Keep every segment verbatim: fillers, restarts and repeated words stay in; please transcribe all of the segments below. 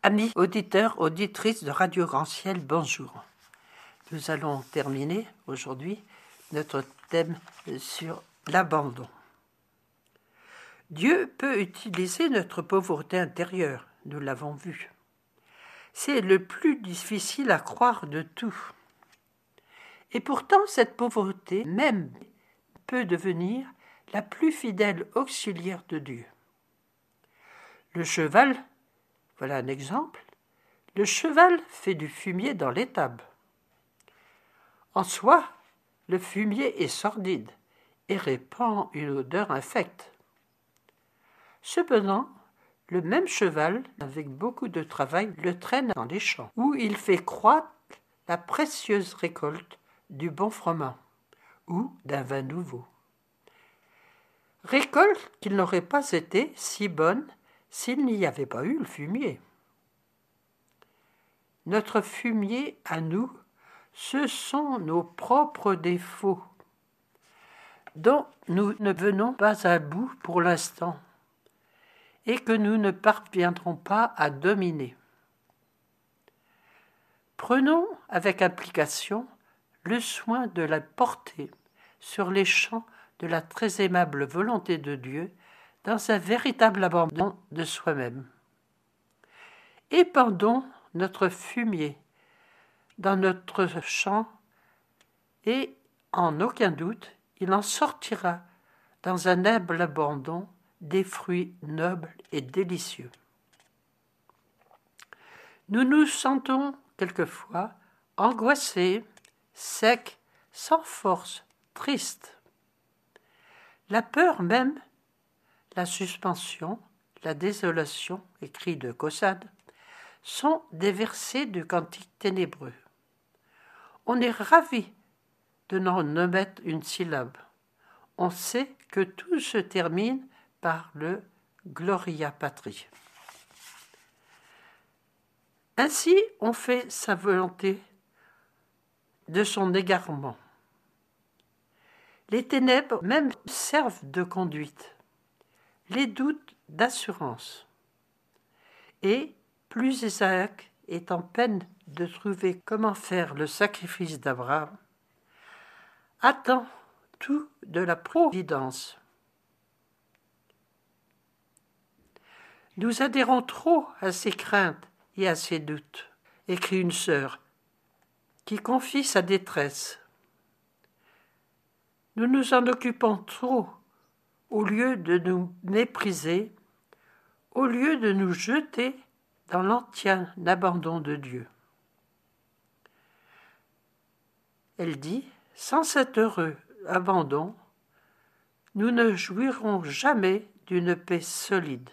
Amis auditeurs, auditrices de Radio Grand Ciel, bonjour. Nous allons terminer aujourd'hui notre thème sur l'abandon. Dieu peut utiliser notre pauvreté intérieure, nous l'avons vu. C'est le plus difficile à croire de tout. Et pourtant, cette pauvreté même peut devenir la plus fidèle auxiliaire de Dieu. Le cheval, voilà un exemple, le cheval fait du fumier dans l'étable. En soi, le fumier est sordide et répand une odeur infecte. Cependant, le même cheval, avec beaucoup de travail, le traîne dans les champs, où il fait croître la précieuse récolte du bon froment ou d'un vin nouveau. Récolte qui n'aurait pas été si bonne s'il n'y avait pas eu le fumier. Notre fumier à nous, ce sont nos propres défauts, dont nous ne venons pas à bout pour l'instant et que nous ne parviendrons pas à dominer. Prenons avec implication le soin de la porter sur les champs de la très aimable volonté de Dieu dans un véritable abandon de soi-même. Épandons notre fumier dans notre champ et, en aucun doute, il en sortira dans un humble abandon des fruits nobles et délicieux. Nous nous sentons quelquefois angoissés, secs, sans force, tristes. La peur même, la suspension, la désolation, écrit de Caussade, sont des versets du cantique ténébreux. On est ravi de n'en omettre une syllabe. On sait que tout se termine par le Gloria Patri. Ainsi, on fait sa volonté de son égarement. Les ténèbres même servent de conduite, les doutes d'assurance. Et plus Isaac est en peine de trouver comment faire le sacrifice d'Abraham, attend tout de la providence. Nous adhérons trop à ses craintes et à ses doutes, écrit une sœur, qui confie sa détresse. Nous nous en occupons trop, au lieu de nous mépriser, au lieu de nous jeter dans l'entier abandon de Dieu. Elle dit, sans cet heureux abandon, nous ne jouirons jamais d'une paix solide.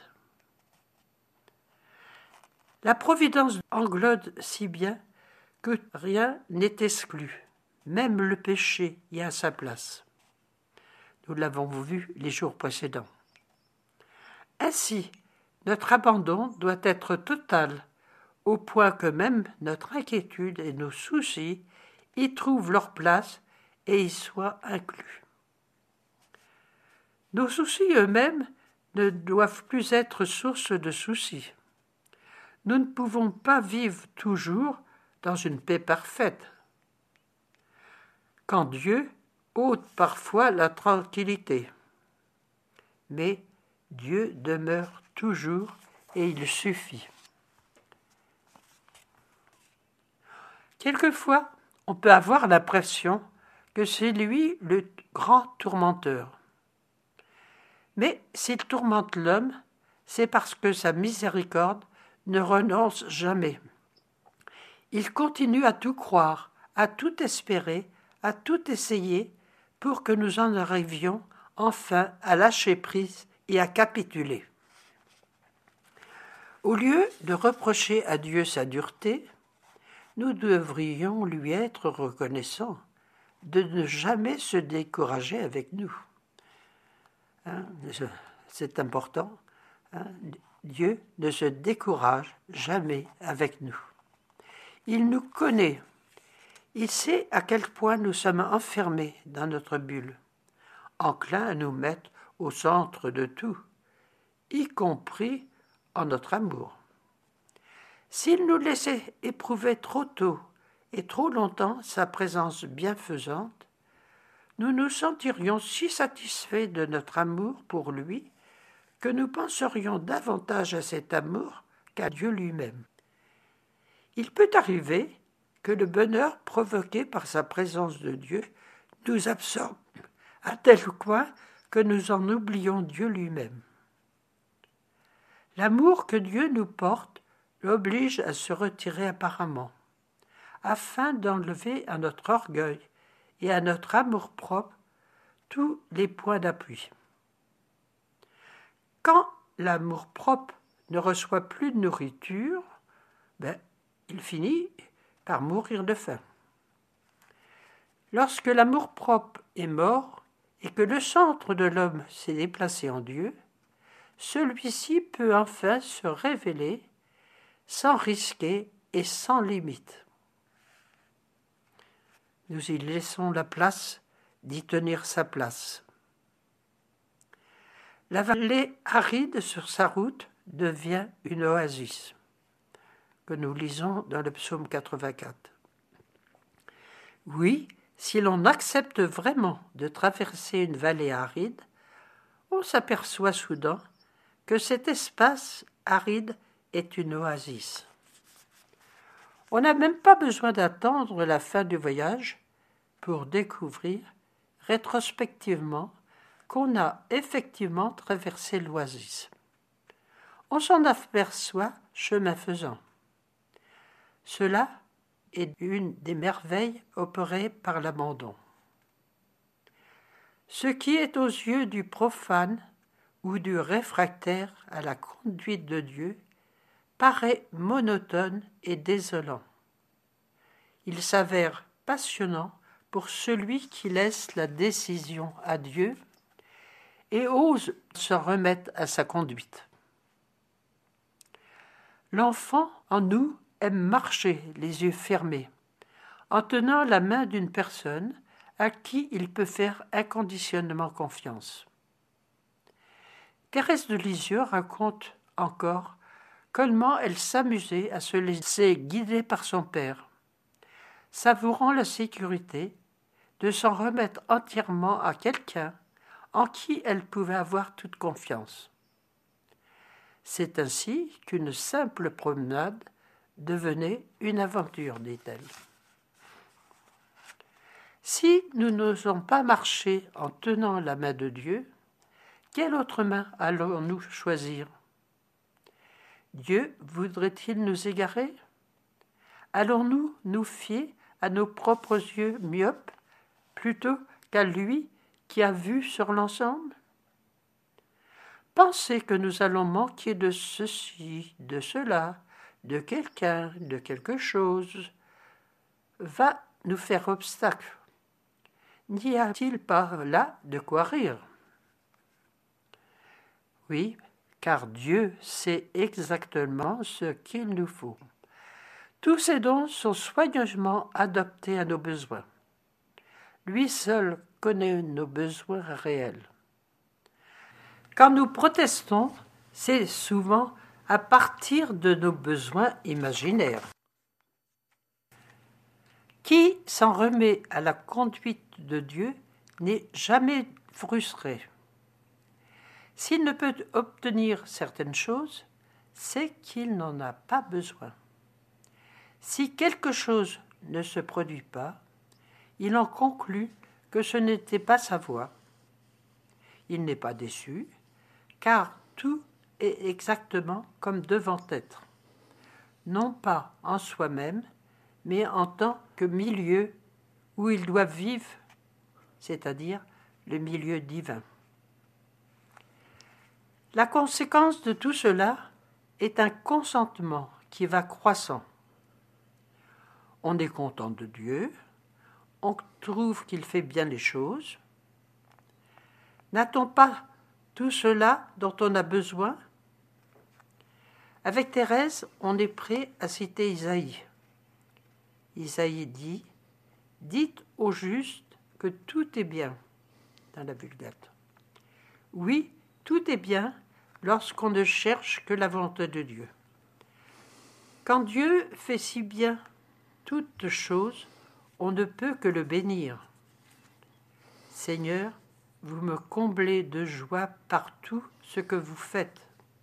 La providence englobe si bien que rien n'est exclu, même le péché y a sa place. Nous l'avons vu les jours précédents. Ainsi, notre abandon doit être total, au point que même notre inquiétude et nos soucis y trouvent leur place et y soient inclus. Nos soucis eux-mêmes ne doivent plus être source de soucis. Nous ne pouvons pas vivre toujours dans une paix parfaite. Quand Dieu ôte parfois la tranquillité, mais Dieu demeure toujours et il suffit. Quelquefois, on peut avoir l'impression que c'est lui le grand tourmenteur. Mais s'il tourmente l'homme, c'est parce que sa miséricorde ne renonce jamais. Il continue à tout croire, à tout espérer, à tout essayer pour que nous en arrivions enfin à lâcher prise et à capituler. Au lieu de reprocher à Dieu sa dureté, nous devrions lui être reconnaissants de ne jamais se décourager avec nous. Hein, c'est important. Hein, Dieu ne se décourage jamais avec nous. Il nous connaît. Il sait à quel point nous sommes enfermés dans notre bulle, enclins à nous mettre au centre de tout, y compris en notre amour. S'il nous laissait éprouver trop tôt et trop longtemps sa présence bienfaisante, nous nous sentirions si satisfaits de notre amour pour lui que nous penserions davantage à cet amour qu'à Dieu lui-même. Il peut arriver que le bonheur provoqué par sa présence de Dieu nous absorbe à tel point que nous en oublions Dieu lui-même. L'amour que Dieu nous porte l'oblige à se retirer apparemment, afin d'enlever à notre orgueil et à notre amour-propre tous les points d'appui. Quand l'amour-propre ne reçoit plus de nourriture, ben, il finit par mourir de faim. Lorsque l'amour-propre est mort et que le centre de l'homme s'est déplacé en Dieu, celui-ci peut enfin se révéler sans risquer et sans limite. Nous y laissons la place d'y tenir sa place. La vallée aride sur sa route devient une oasis, que nous lisons dans le psaume quatre-vingt-quatre. Oui, si l'on accepte vraiment de traverser une vallée aride, on s'aperçoit soudain que cet espace aride est une oasis. On n'a même pas besoin d'attendre la fin du voyage pour découvrir rétrospectivement qu'on a effectivement traversé l'oasis. On s'en aperçoit chemin faisant. Cela est une des merveilles opérées par l'abandon. Ce qui est aux yeux du profane ou du réfractaire à la conduite de Dieu paraît monotone et désolant. Il s'avère passionnant pour celui qui laisse la décision à Dieu et ose se remettre à sa conduite. L'enfant en nous aime marcher les yeux fermés, en tenant la main d'une personne à qui il peut faire inconditionnellement confiance. Thérèse de Lisieux raconte encore comment elle s'amusait à se laisser guider par son père, savourant la sécurité de s'en remettre entièrement à quelqu'un en qui elle pouvait avoir toute confiance. C'est ainsi qu'une simple promenade devenait une aventure, dit-elle. Si nous n'osons pas marcher en tenant la main de Dieu, quelle autre main allons-nous choisir ? Dieu voudrait-il nous égarer ? Allons-nous nous fier à nos propres yeux myopes plutôt qu'à lui qui a vu sur l'ensemble ? Penser que nous allons manquer de ceci, de cela, de quelqu'un, de quelque chose, va nous faire obstacle. N'y a-t-il pas là de quoi rire ? Oui, car Dieu sait exactement ce qu'il nous faut. Tous ces dons sont soigneusement adaptés à nos besoins. Lui seul connaît nos besoins réels. Quand nous protestons, c'est souvent à partir de nos besoins imaginaires. Qui s'en remet à la conduite de Dieu n'est jamais frustré. S'il ne peut obtenir certaines choses, c'est qu'il n'en a pas besoin. Si quelque chose ne se produit pas, il en conclut que ce n'était pas sa voie. Il n'est pas déçu, car tout est exactement comme devant être, non pas en soi-même, mais en tant que milieu où il doit vivre, c'est-à-dire le milieu divin. La conséquence de tout cela est un consentement qui va croissant. On est content de Dieu, on trouve qu'il fait bien les choses. N'a-t-on pas tout cela dont on a besoin ? Avec Thérèse, on est prêt à citer Isaïe. Isaïe dit « Dites au juste que tout est bien » dans la Vulgate. Oui, tout est bien lorsqu'on ne cherche que la volonté de Dieu. Quand Dieu fait si bien toutes choses, on ne peut que le bénir. Seigneur, vous me comblez de joie par tout ce que vous faites.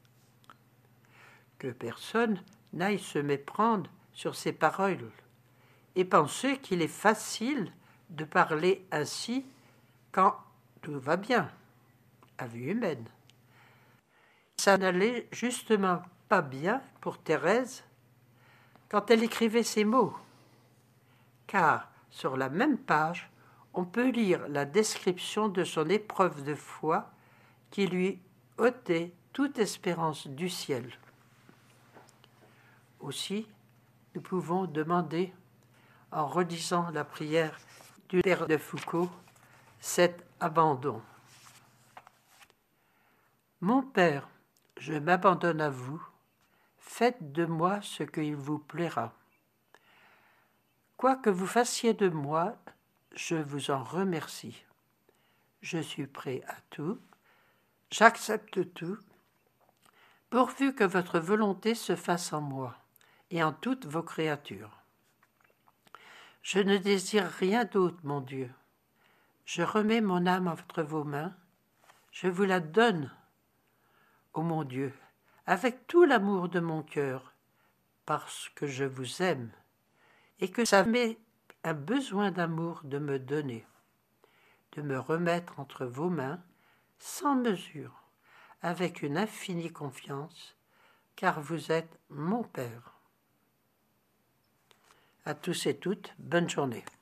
Que personne n'aille se méprendre sur ces paroles et penser qu'il est facile de parler ainsi quand tout va bien, à vue humaine. Ça n'allait justement pas bien pour Thérèse quand elle écrivait ces mots, car sur la même page, on peut lire la description de son épreuve de foi qui lui ôtait toute espérance du ciel. Aussi, nous pouvons demander, en relisant la prière du Père de Foucauld, cet abandon. Mon Père, je m'abandonne à vous, faites de moi ce qu'il vous plaira. Quoi que vous fassiez de moi, je vous en remercie. Je suis prêt à tout, j'accepte tout, pourvu que votre volonté se fasse en moi et en toutes vos créatures. Je ne désire rien d'autre, mon Dieu. Je remets mon âme entre vos mains, je vous la donne, ô mon Dieu, avec tout l'amour de mon cœur, parce que je vous aime, et que ça m'est un besoin d'amour de me donner, de me remettre entre vos mains, sans mesure, avec une infinie confiance, car vous êtes mon Père. À tous et toutes, bonne journée.